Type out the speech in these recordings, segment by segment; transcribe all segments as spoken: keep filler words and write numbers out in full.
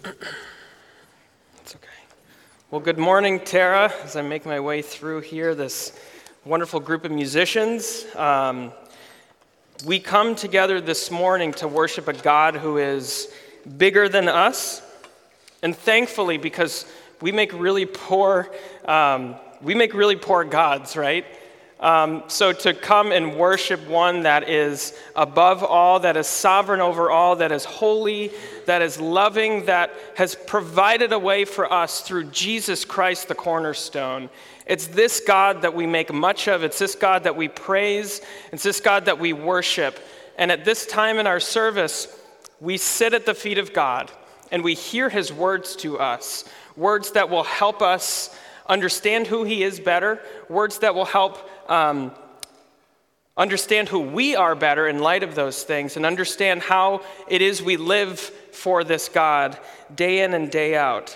It's okay. Well, good morning, Tara, as I make my way through here, this wonderful group of musicians. Um, we come together this morning to worship a God who is bigger than us, and thankfully, because we make really poor, um, we make really poor gods, right? Um, so to come and worship one that is above all, that is sovereign over all, that is holy, that is loving, that has provided a way for us through Jesus Christ, the cornerstone. It's this God that we make much of. It's this God that we praise. It's this God that we worship. And at this time in our service, we sit at the feet of God and we hear his words to us, words that will help us understand who he is better, words that will help um, understand who we are better in light of those things, and understand how it is we live for this God day in and day out.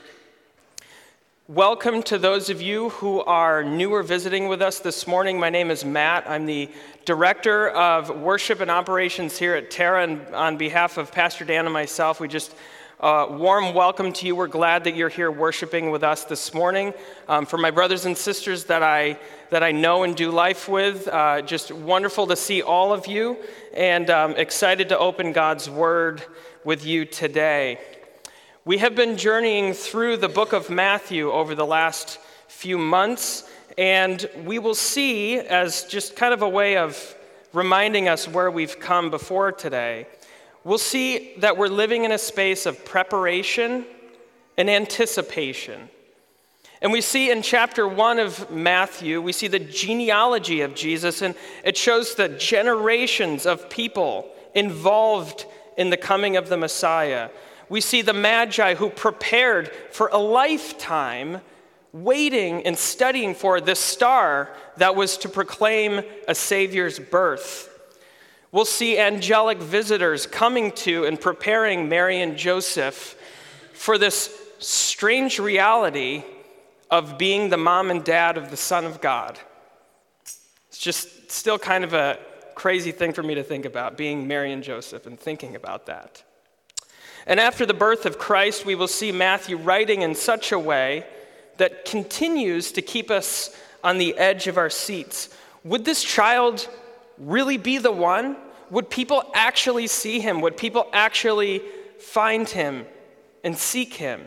Welcome to those of you who are new or visiting with us this morning. My name is Matt. I'm the Director of Worship and Operations here at Terra, and on behalf of Pastor Dan and myself, we just Uh, warm welcome to you. We're glad that you're here worshiping with us this morning. Um, for my brothers and sisters that I that I know and do life with, uh, just wonderful to see all of you, and um, excited to open God's Word with you today. We have been journeying through the book of Matthew over the last few months, and we will see, as just kind of a way of reminding us where we've come before today, we'll see that we're living in a space of preparation and anticipation. And we see in chapter one of Matthew, we see the genealogy of Jesus, and it shows the generations of people involved in the coming of the Messiah. We see the Magi who prepared for a lifetime waiting and studying for this star that was to proclaim a Savior's birth. We'll see angelic visitors coming to and preparing Mary and Joseph for this strange reality of being the mom and dad of the Son of God. It's just still kind of a crazy thing for me to think about, being Mary and Joseph and thinking about that. And after the birth of Christ, we will see Matthew writing in such a way that continues to keep us on the edge of our seats. Would this child really be the one? Would people actually see him? Would people actually find him and seek him?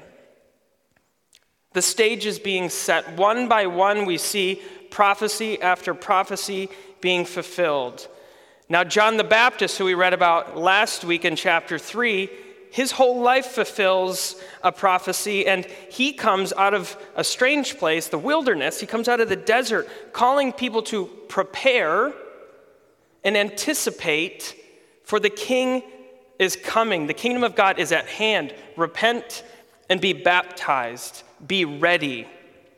The stage is being set. One by one, we see prophecy after prophecy being fulfilled. Now, John the Baptist, who we read about last week in chapter three, his whole life fulfills a prophecy, and he comes out of a strange place, the wilderness. He comes out of the desert, calling people to prepare and anticipate, for the King is coming. The kingdom of God is at hand. Repent and be baptized. Be ready.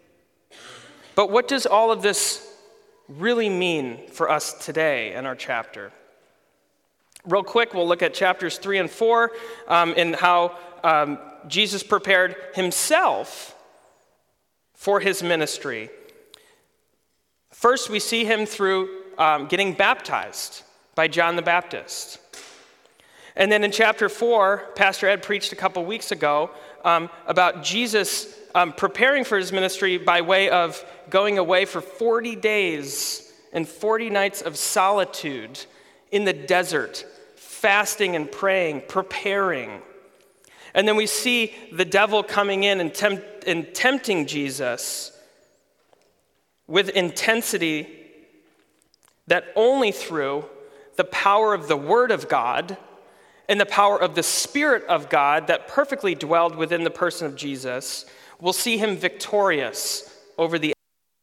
But what does all of this really mean for us today in our chapter? Real quick, we'll look at chapters three and four um, and how um, Jesus prepared himself for his ministry. First, we see him through Um, getting baptized by John the Baptist. And then in chapter four, Pastor Ed preached a couple weeks ago um, about Jesus um, preparing for his ministry by way of going away for forty days and forty nights of solitude in the desert, fasting and praying, preparing. And then we see the devil coming in and, tempt- and tempting Jesus with intensity that only through the power of the Word of God and the power of the Spirit of God that perfectly dwelled within the person of Jesus, we'll see him victorious over the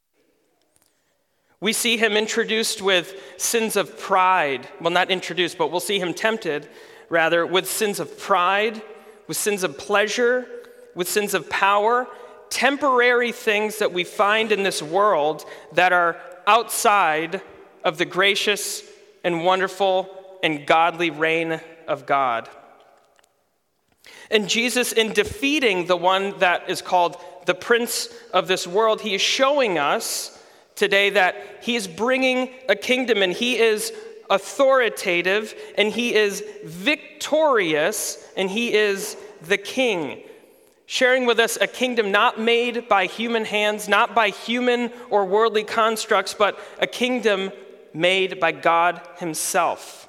enemy. We see him introduced with sins of pride. Well, not introduced, but we'll see him tempted, rather, with sins of pride, with sins of pleasure, with sins of power, temporary things that we find in this world that are outside of the gracious and wonderful and godly reign of God. And Jesus, in defeating the one that is called the prince of this world, he is showing us today that he is bringing a kingdom, and he is authoritative, and he is victorious, and he is the King, sharing with us a kingdom not made by human hands, not by human or worldly constructs, but a kingdom made by God himself.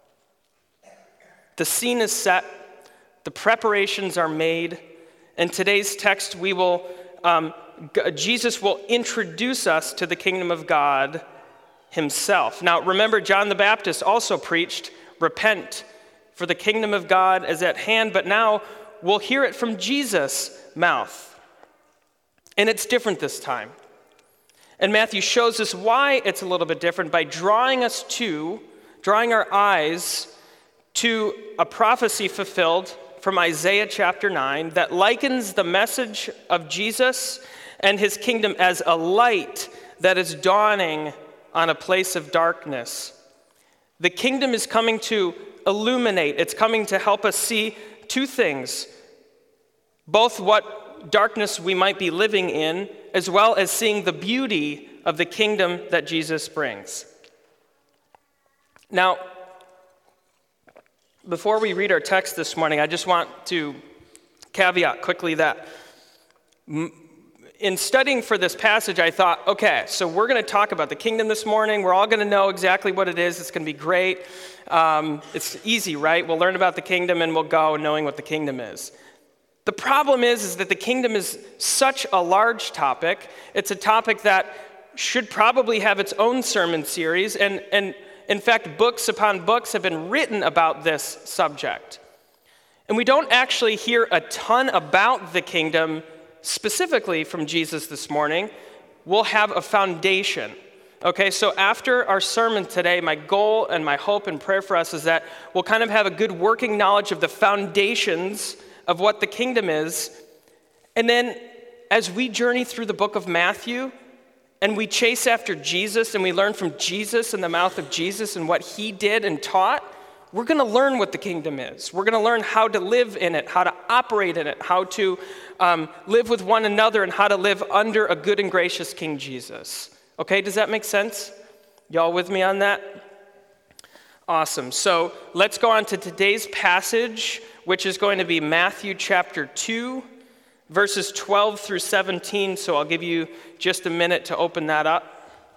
The scene is set, the preparations are made. In today's text, we will, um, Jesus will introduce us to the kingdom of God himself. Now, remember, John the Baptist also preached, repent, for the kingdom of God is at hand, but now we'll hear it from Jesus' mouth. And it's different this time. And Matthew shows us why it's a little bit different by drawing us to, drawing our eyes to a prophecy fulfilled from Isaiah chapter nine that likens the message of Jesus and his kingdom as a light that is dawning on a place of darkness. The kingdom is coming to illuminate. It's coming to help us see two things, both what darkness we might be living in, as well as seeing the beauty of the kingdom that Jesus brings. Now, before we read our text this morning, I just want to caveat quickly that in studying for this passage, I thought, okay, so we're going to talk about the kingdom this morning. We're all going to know exactly what it is. It's going to be great. Um, it's easy, right? We'll learn about the kingdom and we'll go knowing what the kingdom is. The problem is, is that the kingdom is such a large topic. It's a topic that should probably have its own sermon series. And, and in fact, books upon books have been written about this subject. And we don't actually hear a ton about the kingdom specifically from Jesus this morning. We'll have a foundation. Okay, so after our sermon today, my goal and my hope and prayer for us is that we'll kind of have a good working knowledge of the foundations of what the kingdom is. And then as we journey through the book of Matthew and we chase after Jesus and we learn from Jesus in the mouth of Jesus and what he did and taught, we're going to learn what the kingdom is. We're going to learn how to live in it, how to operate in it, how to um, live with one another, and how to live under a good and gracious King Jesus. Okay, does that make sense? Y'all with me on that? Awesome. So let's go on to today's passage, which is going to be Matthew chapter two, verses twelve through seventeen. So I'll give you just a minute to open that up.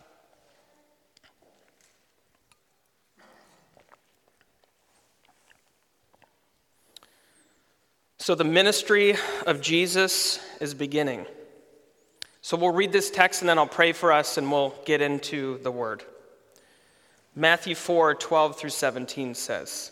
So the ministry of Jesus is beginning. So we'll read this text and then I'll pray for us and we'll get into the word. Matthew four, twelve through seventeen says,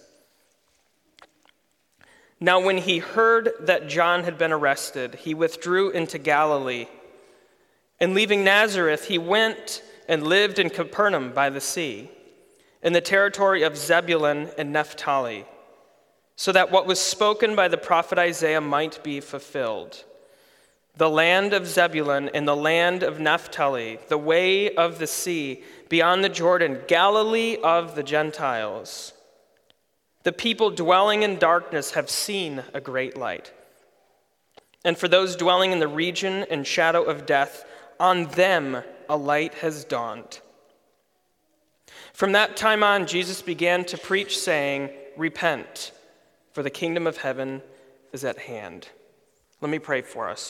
"Now when he heard that John had been arrested, he withdrew into Galilee. And leaving Nazareth, he went and lived in Capernaum by the sea, in the territory of Zebulun and Naphtali, so that what was spoken by the prophet Isaiah might be fulfilled. The land of Zebulun and the land of Naphtali, the way of the sea, beyond the Jordan, Galilee of the Gentiles. The people dwelling in darkness have seen a great light. And for those dwelling in the region and shadow of death, on them a light has dawned." From that time on, Jesus began to preach, saying, "Repent, for the kingdom of heaven is at hand." Let me pray for us.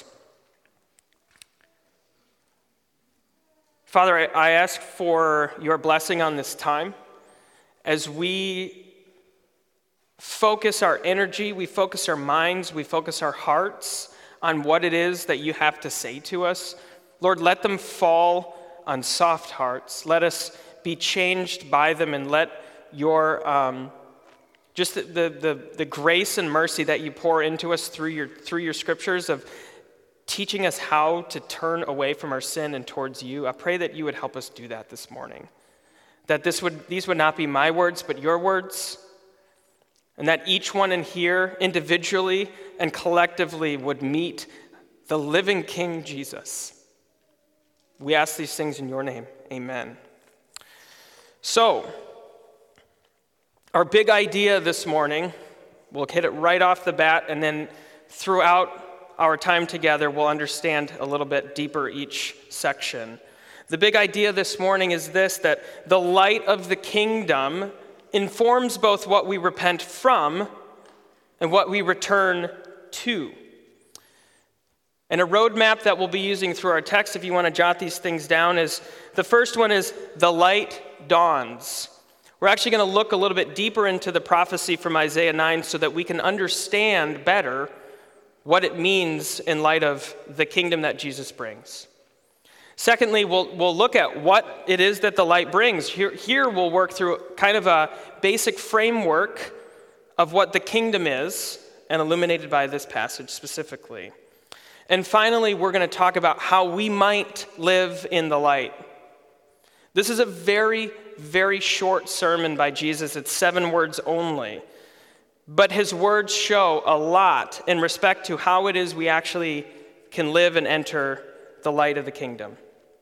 Father, I, I ask for your blessing on this time as we focus our energy, we focus our minds, we focus our hearts on what it is that you have to say to us. Lord, let them fall on soft hearts. Let us be changed by them, and let your um, just the, the the the grace and mercy that you pour into us through your through your scriptures of teaching us how to turn away from our sin and towards you. I pray that you would help us do that this morning. That this would these would not be my words, but your words. And that each one in here, individually and collectively, would meet the living King Jesus. We ask these things in your name. Amen. So, our big idea this morning, we'll hit it right off the bat, and then throughout our time together, we'll understand a little bit deeper each section. The big idea this morning is this, that the light of the kingdom informs both what we repent from and what we return two. And a roadmap that we'll be using through our text, if you want to jot these things down, is the first one is the light dawns. We're actually going to look a little bit deeper into the prophecy from Isaiah nine so that we can understand better what it means in light of the kingdom that Jesus brings. Secondly, we'll, we'll look at what it is that the light brings. Here, here we'll work through kind of a basic framework of what the kingdom is, and illuminated by this passage specifically. And finally, we're going to talk about how we might live in the light. This is a very, very short sermon by Jesus. It's seven words only. But his words show a lot in respect to how it is we actually can live and enter the light of the kingdom.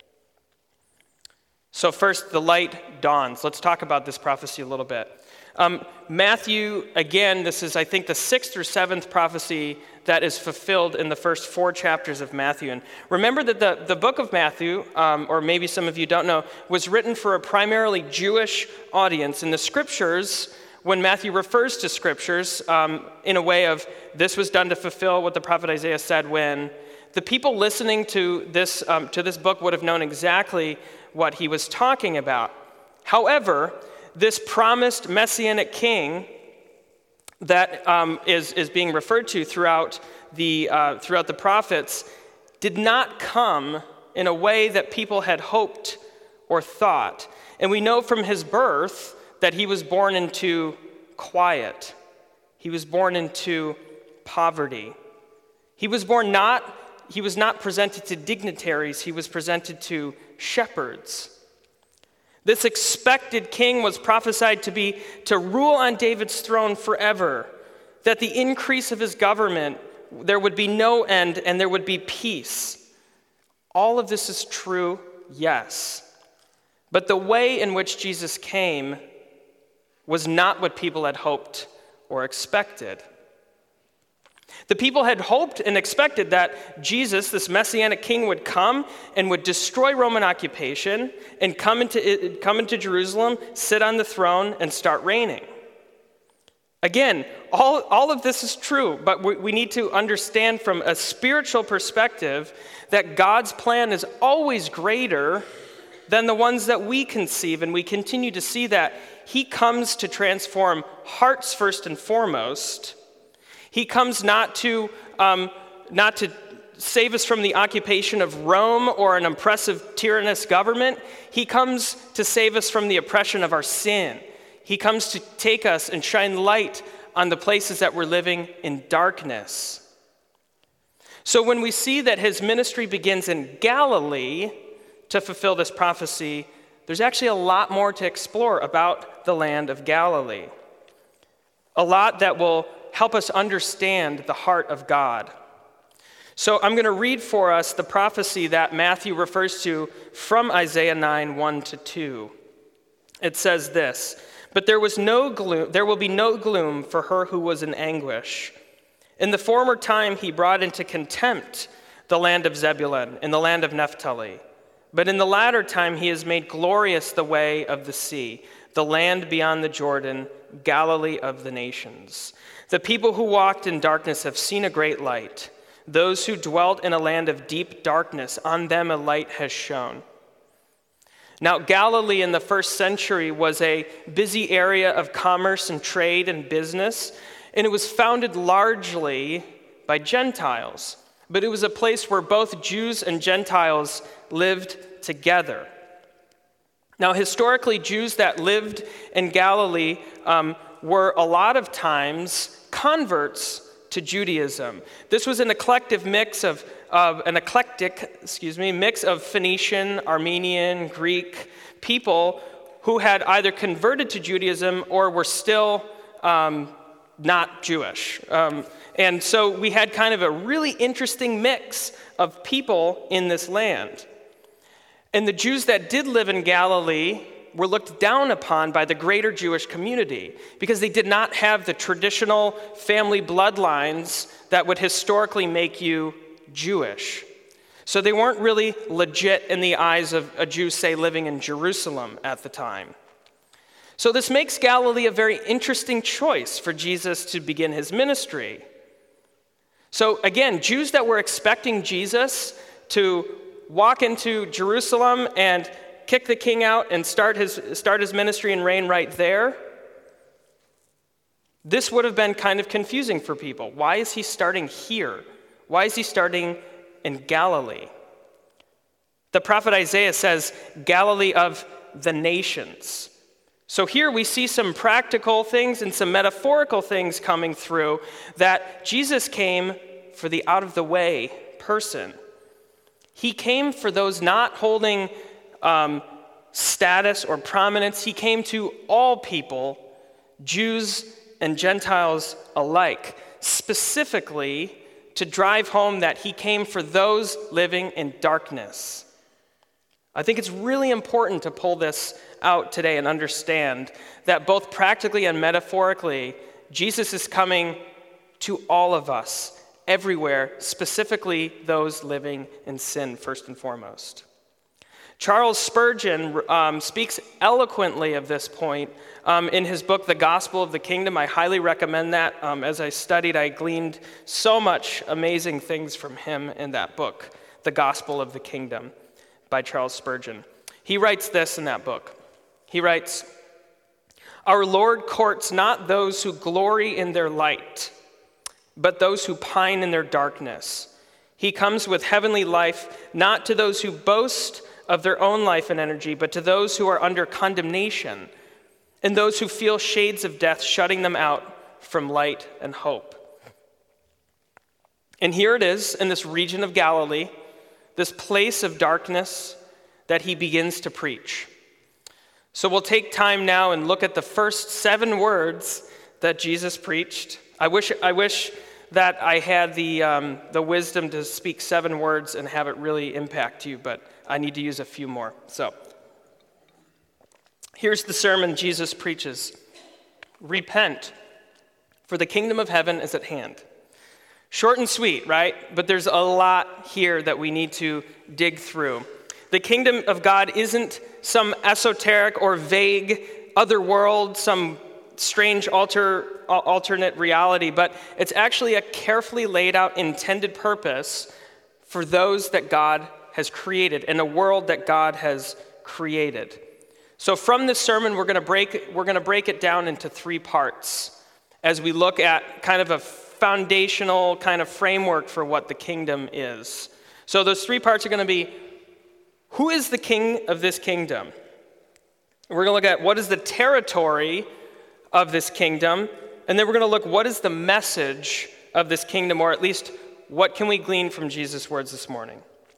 So first, the light dawns. Let's talk about this prophecy a little bit. Um, Matthew, again, this is, I think, the sixth or seventh prophecy that is fulfilled in the first four chapters of Matthew. And remember that the, the book of Matthew, um, or maybe some of you don't know, was written for a primarily Jewish audience. And the scriptures, when Matthew refers to scriptures um, in a way of this was done to fulfill what the prophet Isaiah said when, the people listening to this, um, to this book would have known exactly what he was talking about. However, this promised messianic king that um, is, is being referred to throughout the, uh, throughout the prophets did not come in a way that people had hoped or thought. And we know from his birth that he was born into quiet. He was born into poverty. He was born not, he was not presented to dignitaries, he was presented to shepherds. This expected king was prophesied to be to rule on David's throne forever, that the increase of his government, there would be no end and there would be peace. All of this is true, yes. But the way in which Jesus came was not what people had hoped or expected. The people had hoped and expected that Jesus, this messianic king, would come and would destroy Roman occupation and come into, come into Jerusalem, sit on the throne, and start reigning. Again, all, all of this is true, but we, we need to understand from a spiritual perspective that God's plan is always greater than the ones that we conceive, and we continue to see that he comes to transform hearts first and foremost. He comes not to, um, not to save us from the occupation of Rome or an oppressive, tyrannous government. He comes to save us from the oppression of our sin. He comes to take us and shine light on the places that we're living in darkness. So when we see that his ministry begins in Galilee to fulfill this prophecy, there's actually a lot more to explore about the land of Galilee. A lot that will help us understand the heart of God. So I'm going to read for us the prophecy that Matthew refers to from Isaiah nine, one to two. It says this, "But there was no gloom, there will be no gloom for her who was in anguish. In the former time he brought into contempt the land of Zebulun and the land of Naphtali. But in the latter time he has made glorious the way of the sea, the land beyond the Jordan, Galilee of the nations. The people who walked in darkness have seen a great light. Those who dwelt in a land of deep darkness, on them a light has shone." Now, Galilee in the first century was a busy area of commerce and trade and business, and it was founded largely by Gentiles. But it was a place where both Jews and Gentiles lived together. Now, historically, Jews that lived in Galilee um, were a lot of times converts to Judaism. This was an eclectic mix of, of an eclectic, excuse me, mix of Phoenician, Armenian, Greek people who had either converted to Judaism or were still um, not Jewish. Um, and so we had kind of a really interesting mix of people in this land. And the Jews that did live in Galilee were looked down upon by the greater Jewish community because they did not have the traditional family bloodlines that would historically make you Jewish. So they weren't really legit in the eyes of a Jew, say, living in Jerusalem at the time. So this makes Galilee a very interesting choice for Jesus to begin his ministry. So again, Jews that were expecting Jesus to walk into Jerusalem and kick the king out and start his, start his ministry and reign right there, this would have been kind of confusing for people. Why is he starting here? Why is he starting in Galilee? The prophet Isaiah says, Galilee of the nations. So here we see some practical things and some metaphorical things coming through, that Jesus came for the out-of-the-way person. He came for those not holding um, status or prominence. He came to all people, Jews and Gentiles alike, specifically to drive home that he came for those living in darkness. I think it's really important to pull this out today and understand that both practically and metaphorically, Jesus is coming to all of us, everywhere, specifically those living in sin, first and foremost. Charles Spurgeon um, speaks eloquently of this point um, in his book, The Gospel of the Kingdom. I highly recommend that. Um, as I studied, I gleaned so much amazing things from him in that book, The Gospel of the Kingdom, by Charles Spurgeon. He writes this in that book. He writes, "Our Lord courts not those who glory in their light, but those who pine in their darkness. He comes with heavenly life, not to those who boast of their own life and energy, but to those who are under condemnation, and those who feel shades of death shutting them out from light and hope." And here it is in this region of Galilee, this place of darkness, that he begins to preach. So we'll take time now and look at the first seven words that Jesus preached. I wish I wish that I had the um, the wisdom to speak seven words and have it really impact you, but I need to use a few more. So here's the sermon Jesus preaches. Repent, for the kingdom of heaven is at hand. Short and sweet, right? But there's a lot here that we need to dig through. The kingdom of God isn't some esoteric or vague other world, some strange alter, alternate reality, but it's actually a carefully laid out intended purpose for those that God has created in a world that God has created. So from this sermon, we're going to break we're going to break it down into three parts as we look at kind of a foundational kind of framework for what the kingdom is. So those three parts are going to be, who is the king of this kingdom? We're going to look at what is the territory of this kingdom, and then we're going to look what is the message of this kingdom, or at least what can we glean from Jesus' words this morning.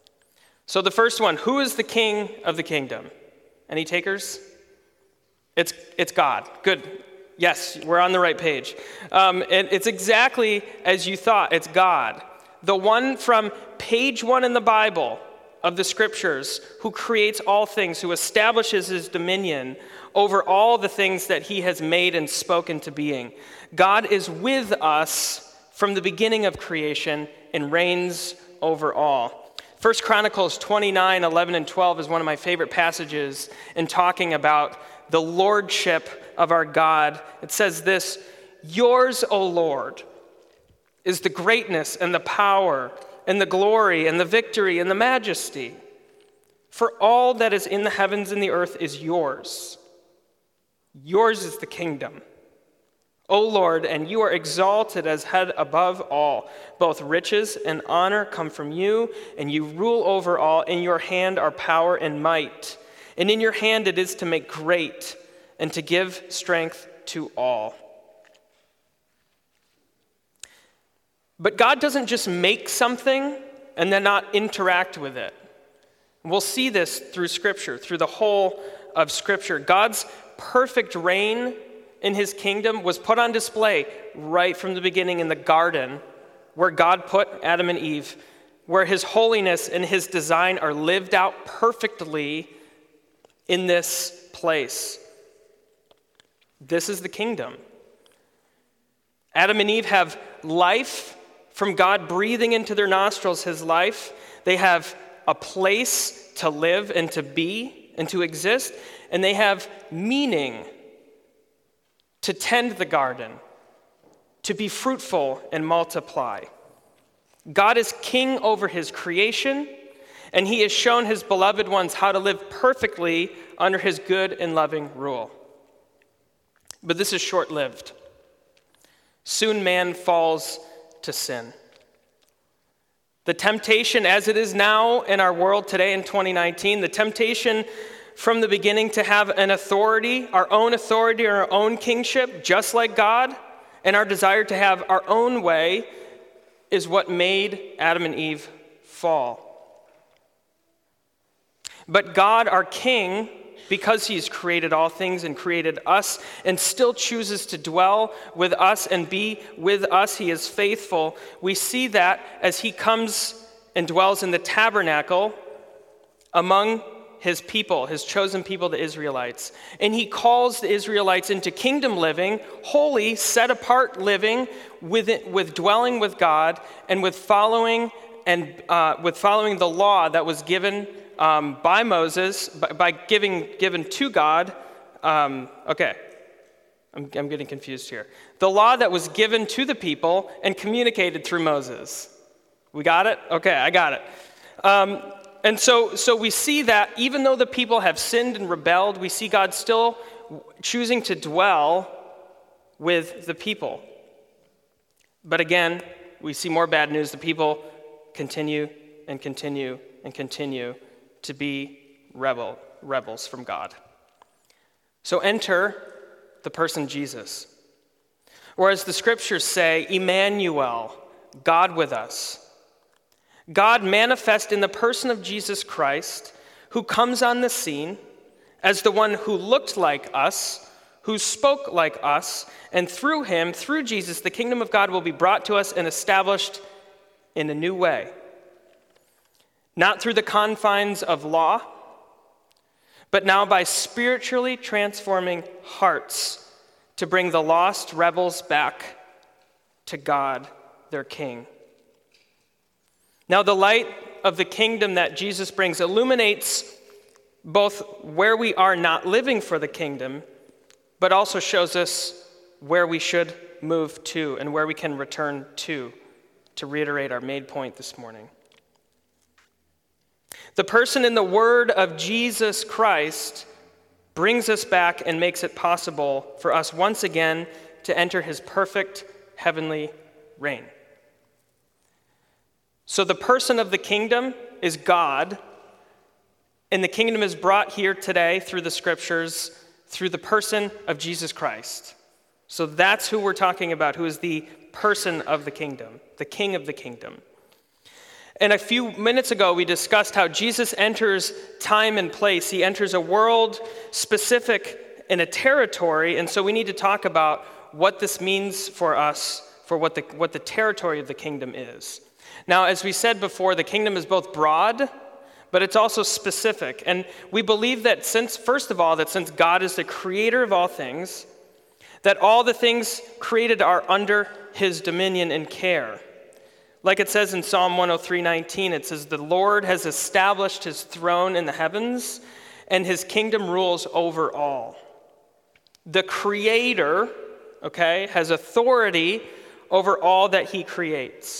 So the first one, who is the king of the kingdom? Any takers? It's it's God. Good. Yes, we're on the right page. Um, and it's exactly as you thought. It's God. The one from page one in the Bible of the scriptures who creates all things, who establishes his dominion over all the things that he has made and spoken to being. God is with us from the beginning of creation and reigns over all. First Chronicles twenty-nine, eleven, and twelve is one of my favorite passages in talking about the lordship of our God. It says this, "Yours, O Lord, is the greatness and the power and the glory and the victory and the majesty. For all that is in the heavens and the earth is yours. Yours is the kingdom, O Lord, and you are exalted as head above all. Both riches and honor come from you, and you rule over all. In your hand are power and might, and in your hand it is to make great and to give strength to all." But God doesn't just make something and then not interact with it. We'll see this through Scripture, through the whole of Scripture. God's perfect reign in his kingdom was put on display right from the beginning in the garden, where God put Adam and Eve, where his holiness and his design are lived out perfectly in this place. This is the kingdom. Adam and Eve have life from God breathing into their nostrils his life. They have a place to live and to be and to exist, and they have meaning to tend the garden, to be fruitful and multiply. God is king over his creation, and he has shown his beloved ones how to live perfectly under his good and loving rule. But this is short-lived. Soon man falls to sin. The temptation, as it is now in our world today in twenty nineteen, the temptation from the beginning to have an authority, our own authority, our own kingship, just like God, and our desire to have our own way is what made Adam and Eve fall. But God, our King, because he's created all things and created us and still chooses to dwell with us and be with us, he is faithful. We see that as he comes and dwells in the tabernacle among his people, his chosen people, the Israelites. And he calls the Israelites into kingdom living, holy, set apart living, with, it, with dwelling with God and with following and uh, with following the law that was given Um, by Moses, by, by giving given to God. Um, okay, I'm, I'm getting confused here. The law that was given to the people and communicated through Moses. We got it? Okay, I got it. Um, and so, so we see that even though the people have sinned and rebelled, we see God still choosing to dwell with the people. But again, we see more bad news. The people continue and continue and continue to be rebel, rebels from God. So enter the person Jesus. Or as the scriptures say, Emmanuel, God with us. God manifest in the person of Jesus Christ, who comes on the scene as the one who looked like us, who spoke like us, and through him, through Jesus, the kingdom of God will be brought to us and established in a new way. Not through the confines of law, but now by spiritually transforming hearts to bring the lost rebels back to God, their King. Now the light of the kingdom that Jesus brings illuminates both where we are not living for the kingdom, but also shows us where we should move to and where we can return to, to reiterate our main point this morning. The person in the word of Jesus Christ brings us back and makes it possible for us once again to enter his perfect heavenly reign. So the person of the kingdom is God, and the kingdom is brought here today through the scriptures, through the person of Jesus Christ. So that's who we're talking about, who is the person of the kingdom, the king of the kingdom. And a few minutes ago, we discussed how Jesus enters time and place. He enters a world specific in a territory, and so we need to talk about what this means for us, for what the, what the territory of the kingdom is. Now, as we said before, the kingdom is both broad, but it's also specific. And we believe that since, first of all, that since God is the creator of all things, that all the things created are under his dominion and care. Like it says in Psalm one oh three nineteen, it says, "The Lord has established his throne in the heavens, and his kingdom rules over all." The Creator, okay, has authority over all that he creates.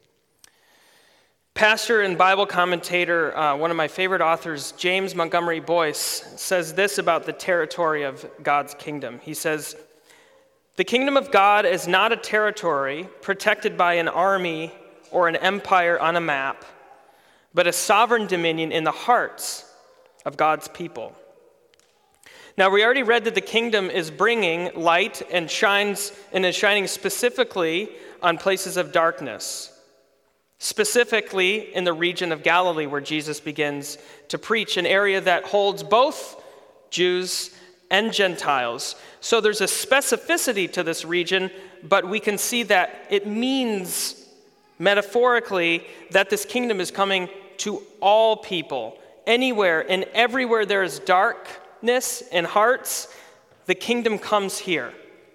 Pastor and Bible commentator, uh, one of my favorite authors, James Montgomery Boyce, says this about the territory of God's kingdom. He says, "The kingdom of God is not a territory protected by an army or an empire on a map, but a sovereign dominion in the hearts of God's people." Now, we already read that the kingdom is bringing light and shines and is shining specifically on places of darkness, specifically in the region of Galilee where Jesus begins to preach, an area that holds both Jews and Gentiles. So there's a specificity to this region, but we can see that it means metaphorically that this kingdom is coming to all people. Anywhere and everywhere there is darkness in hearts, the kingdom comes here.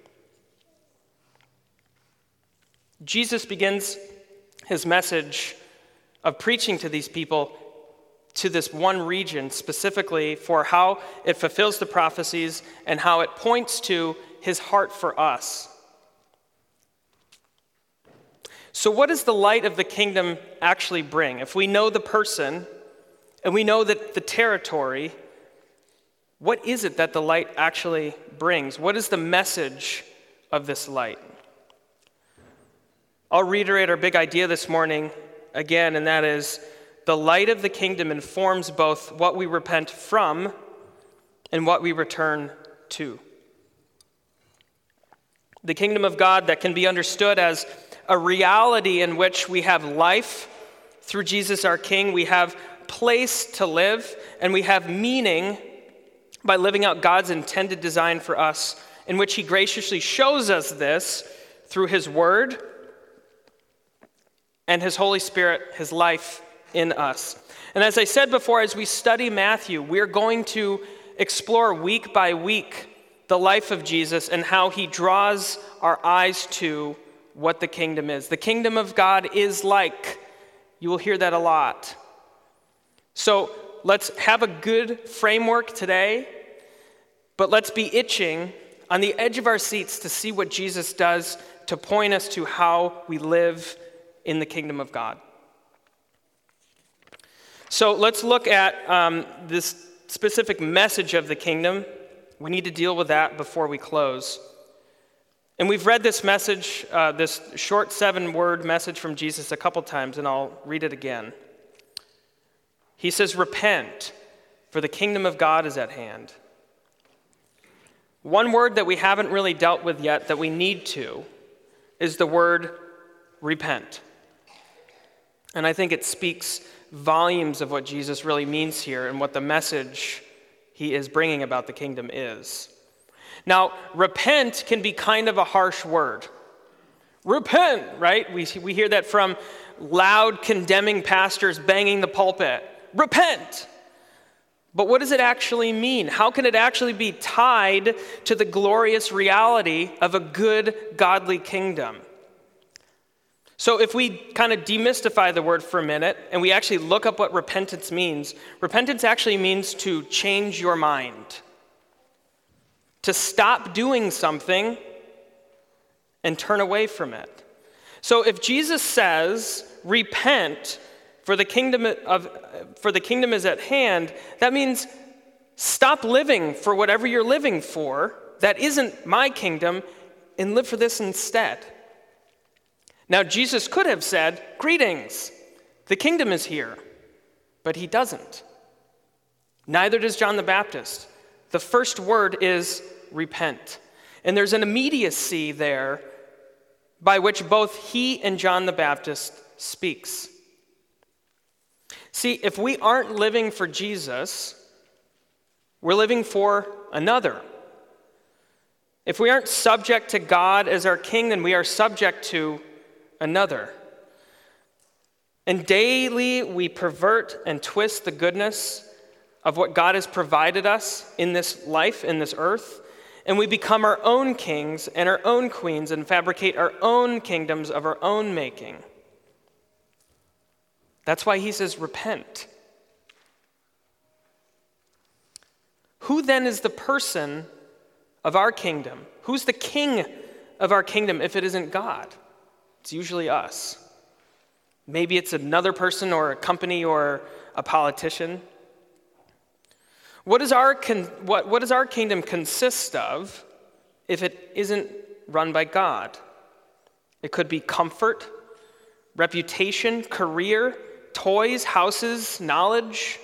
Jesus begins his message of preaching to these people to this one region specifically for how it fulfills the prophecies and how it points to his heart for us. So what does the light of the kingdom actually bring? If we know the person and we know that the territory, what is it that the light actually brings? What is the message of this light? I'll reiterate our big idea this morning again, and that is the light of the kingdom informs both what we repent from and what we return to. The kingdom of God that can be understood as a reality in which we have life through Jesus our King, we have place to live, and we have meaning by living out God's intended design for us, in which he graciously shows us this through his word and his Holy Spirit, his life in us. And as I said before, as we study Matthew, we're going to explore week by week the life of Jesus and how he draws our eyes to what the kingdom is. The kingdom of God is like. You will hear that a lot. So let's have a good framework today, but let's be itching on the edge of our seats to see what Jesus does to point us to how we live in the kingdom of God. So let's look at um, this specific message of the kingdom. We need to deal with that before we close. And we've read this message, uh, this short seven-word message from Jesus a couple times, and I'll read it again. He says, "Repent, for the kingdom of God is at hand." One word that we haven't really dealt with yet that we need to is the word repent. And I think it speaks volumes of what Jesus really means here and what the message he is bringing about the kingdom is. Now, repent can be kind of a harsh word. Repent, right? We, we hear that from loud, condemning pastors banging the pulpit. Repent! But what does it actually mean? How can it actually be tied to the glorious reality of a good, godly kingdom? So if we kind of demystify the word for a minute and we actually look up what repentance means, repentance actually means to change your mind, to stop doing something and turn away from it. So if Jesus says, repent, for the kingdom of for the kingdom is at hand, that means stop living for whatever you're living for that isn't my kingdom and live for this instead. Now, Jesus could have said, greetings, the kingdom is here, but he doesn't. Neither does John the Baptist. The first word is repent. And there's an immediacy there by which both he and John the Baptist speaks. See, if we aren't living for Jesus, we're living for another. If we aren't subject to God as our king, then we are subject to another. And daily we pervert and twist the goodness of what God has provided us in this life, in this earth, and we become our own kings and our own queens and fabricate our own kingdoms of our own making. That's why he says, repent. Who then is the person of our kingdom? Who's the king of our kingdom if it isn't God? It's usually us. Maybe it's another person or a company or a politician. What does our con- what, what does our kingdom consist of if it isn't run by God? It could be comfort, reputation, career, toys, houses, knowledge.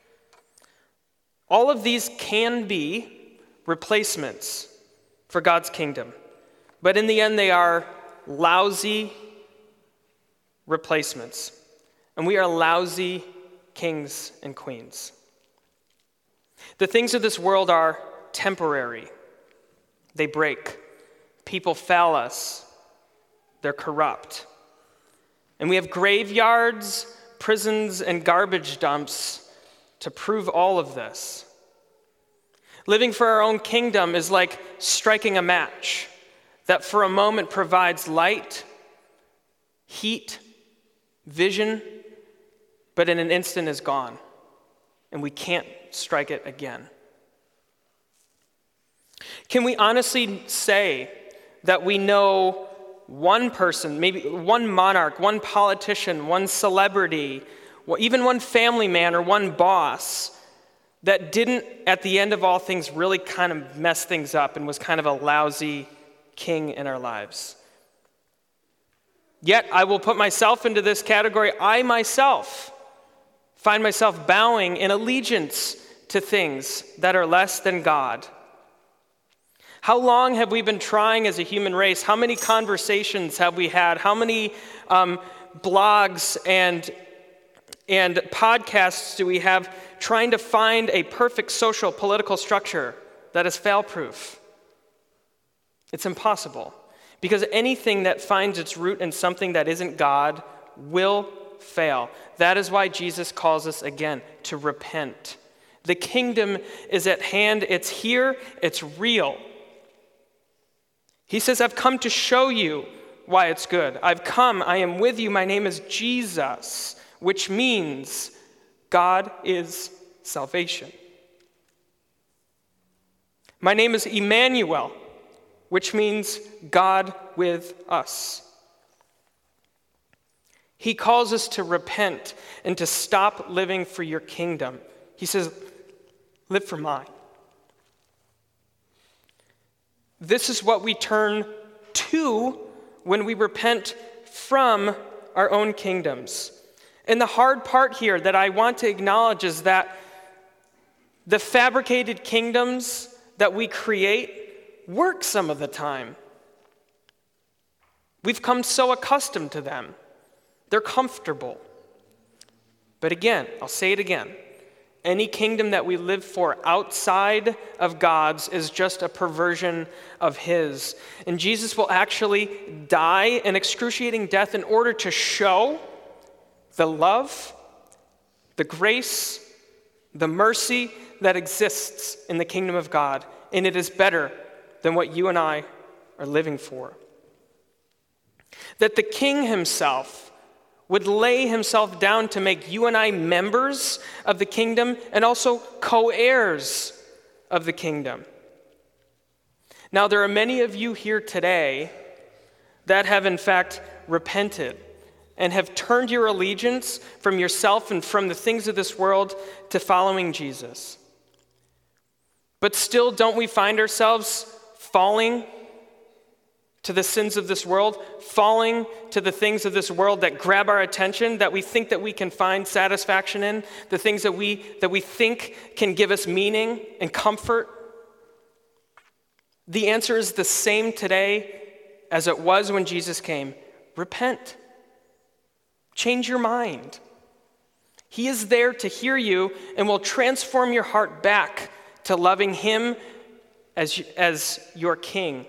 All of these can be replacements for God's kingdom. But in the end, they are lousy replacements. And we are lousy kings and queens. The things of this world are temporary. They break. People fail us. They're corrupt. And we have graveyards, prisons, and garbage dumps to prove all of this. Living for our own kingdom is like striking a match that for a moment provides light, heat, vision, but in an instant is gone, and we can't strike it again. Can we honestly say that we know one person, maybe one monarch, one politician, one celebrity, even one family man or one boss that didn't, at the end of all things, really kind of mess things up and was kind of a lousy king in our lives. Yet I will put myself into this category. I myself find myself bowing in allegiance to things that are less than God. How long have we been trying as a human race? How many conversations have we had? How many um, blogs and, and podcasts do we have trying to find a perfect social political structure that is fail-proof? It's impossible, because anything that finds its root in something that isn't God will fail. That is why Jesus calls us again to repent. The kingdom is at hand. It's here. It's real. He says, I've come to show you why it's good. I've come. I am with you. My name is Jesus, which means God is salvation. My name is Emmanuel, which means God with us. He calls us to repent and to stop living for your kingdom. He says, live for mine. This is what we turn to when we repent from our own kingdoms. And the hard part here that I want to acknowledge is that the fabricated kingdoms that we create work some of the time. We've come so accustomed to them. They're comfortable. But again, I'll say it again. Any kingdom that we live for outside of God's is just a perversion of His. And Jesus will actually die an excruciating death in order to show the love, the grace, the mercy that exists in the kingdom of God. And it is better than what you and I are living for. That the King himself would lay himself down to make you and I members of the kingdom and also co-heirs of the kingdom. Now, there are many of you here today that have in fact repented and have turned your allegiance from yourself and from the things of this world to following Jesus. But still, don't we find ourselves falling to the sins of this world, falling to the things of this world that grab our attention, that we think that we can find satisfaction in, the things that we that we think can give us meaning and comfort? The answer is the same today as it was when Jesus came. Repent. Change your mind. He is there to hear you and will transform your heart back to loving Him as, as your King.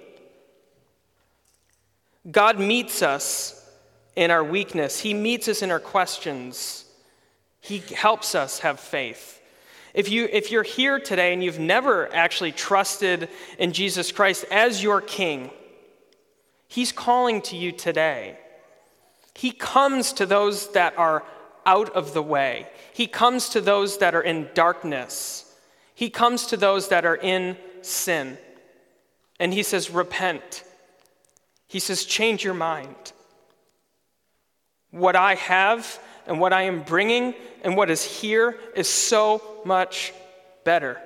God meets us in our weakness. He meets us in our questions. He helps us have faith. If, you, if you're here today and you've never actually trusted in Jesus Christ as your King, He's calling to you today. He comes to those that are out of the way. He comes to those that are in darkness. He comes to those that are in sin. And He says, repent. He says, change your mind. What I have and what I am bringing and what is here is so much better.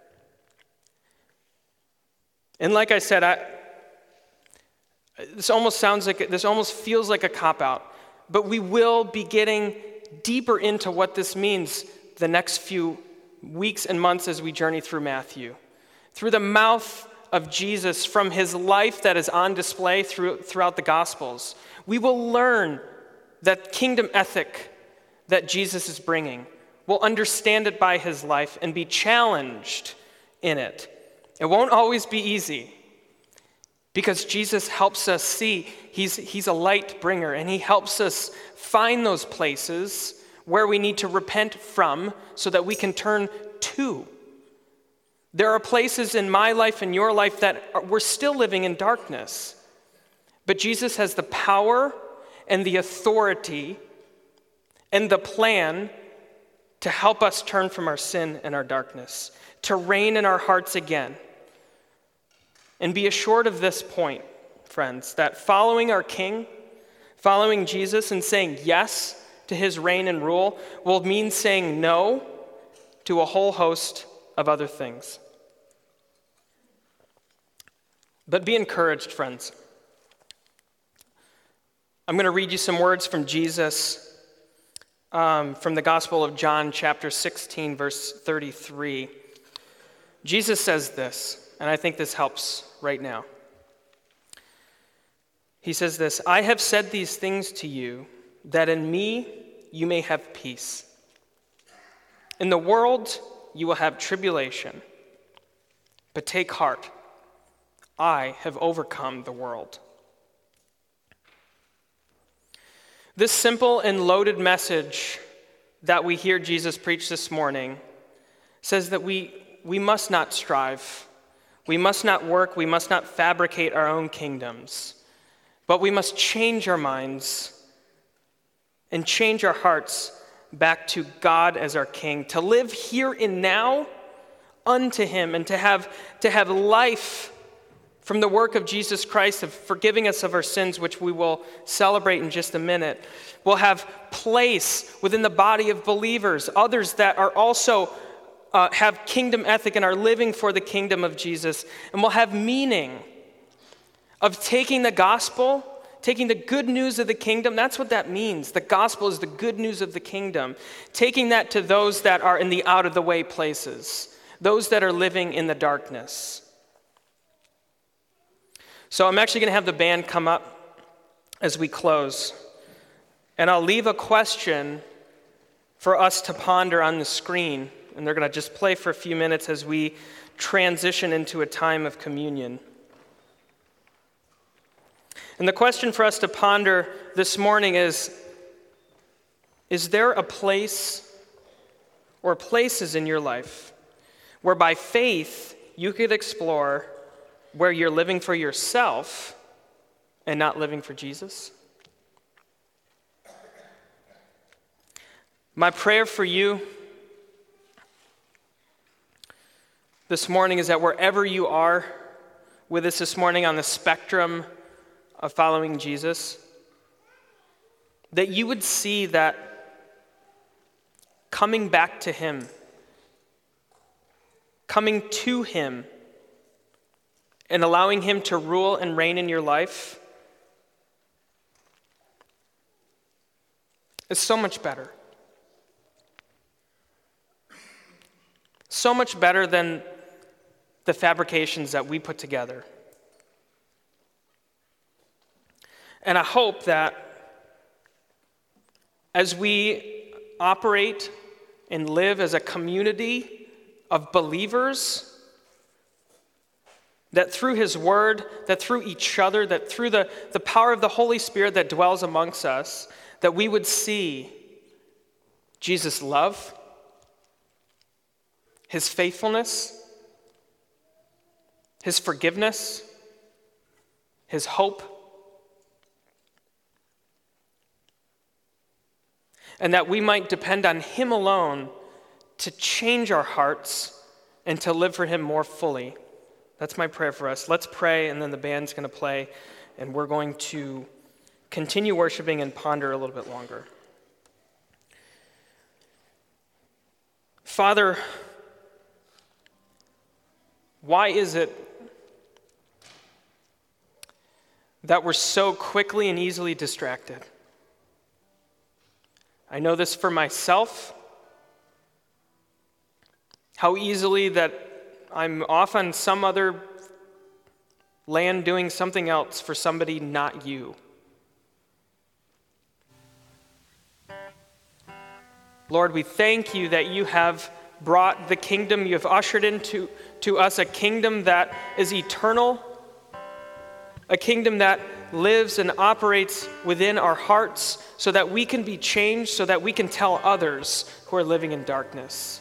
And like I said, I, this almost sounds like, this almost feels like a cop-out, but we will be getting deeper into what this means the next few weeks and months as we journey through Matthew. Through the mouth of Jesus, from His life that is on display through, throughout the Gospels, we will learn that kingdom ethic that Jesus is bringing. We'll understand it by His life and be challenged in it. It won't always be easy, because Jesus helps us see. He's, he's a light bringer, and He helps us find those places where we need to repent from so that we can turn to. There are places in my life and your life that are, we're still living in darkness. But Jesus has the power and the authority and the plan to help us turn from our sin and our darkness, to reign in our hearts again. And be assured of this point. friends, that following our King, following Jesus and saying yes to his reign and rule will mean saying no to a whole host of other things. But be encouraged, friends. I'm going to read you some words from Jesus um, from the Gospel of John, chapter sixteen, verse thirty-three. Jesus says this, and I think this helps right now. He says this, "I have said these things to you, that in me you may have peace. In the world you will have tribulation, but take heart, I have overcome the world." This simple and loaded message that we hear Jesus preach this morning says that we, we must not strive, we must not work, we must not fabricate our own kingdoms, but we must change our minds and change our hearts back to God as our King, to live here and now unto him, and to have, to have life from the work of Jesus Christ of forgiving us of our sins, which we will celebrate in just a minute. We'll have place within the body of believers, others that are also uh, have kingdom ethic and are living for the kingdom of Jesus. And we'll have meaning of taking the gospel, taking the good news of the kingdom. That's what that means. The gospel is the good news of the kingdom. Taking that to those that are in the out-of-the-way places, those that are living in the darkness. So I'm actually going to have the band come up as we close. And I'll leave a question for us to ponder on the screen. And they're going to just play for a few minutes as we transition into a time of communion. And the question for us to ponder this morning is, is there a place or places in your life where by faith you could explore where you're living for yourself and not living for Jesus? My prayer for you this morning is that wherever you are with us this morning on the spectrum of following Jesus, that you would see that coming back to him, coming to him, and allowing him to rule and reign in your life is so much better. So much better than the fabrications that we put together. And I hope that as we operate and live as a community of believers, that through his word, that through each other, that through the, the power of the Holy Spirit that dwells amongst us, that we would see Jesus' love, his faithfulness, his forgiveness, his hope, and that we might depend on him alone to change our hearts and to live for him more fully. That's my prayer for us. Let's pray, and then the band's going to play, and we're going to continue worshiping and ponder a little bit longer. Father, why is it that we're so quickly and easily distracted? I know this for myself, how easily that I'm off on some other land doing something else for somebody not you. Lord, we thank you that you have brought the kingdom, you have ushered into to us a kingdom that is eternal, a kingdom that lives and operates within our hearts so that we can be changed, so that we can tell others who are living in darkness.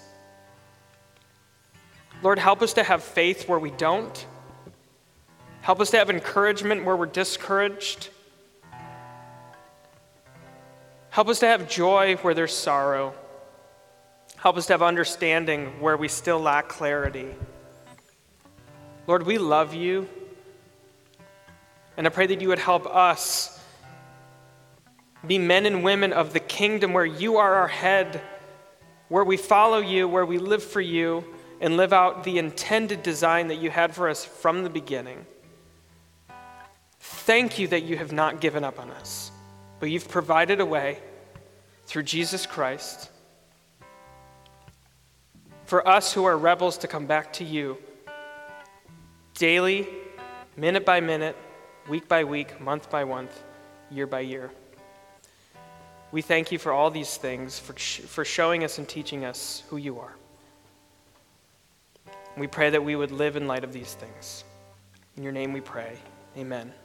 Lord, help us to have faith where we don't. Help us to have encouragement where we're discouraged. Help us to have joy where there's sorrow. Help us to have understanding where we still lack clarity. Lord, we love you. And I pray that you would help us be men and women of the kingdom where you are our head, where we follow you, where we live for you, and live out the intended design that you had for us from the beginning. Thank you that you have not given up on us, but you've provided a way through Jesus Christ for us who are rebels to come back to you daily, minute by minute, week by week, month by month, year by year. We thank you for all these things, for, for showing us and teaching us who you are. We pray that we would live in light of these things. In your name we pray. Amen.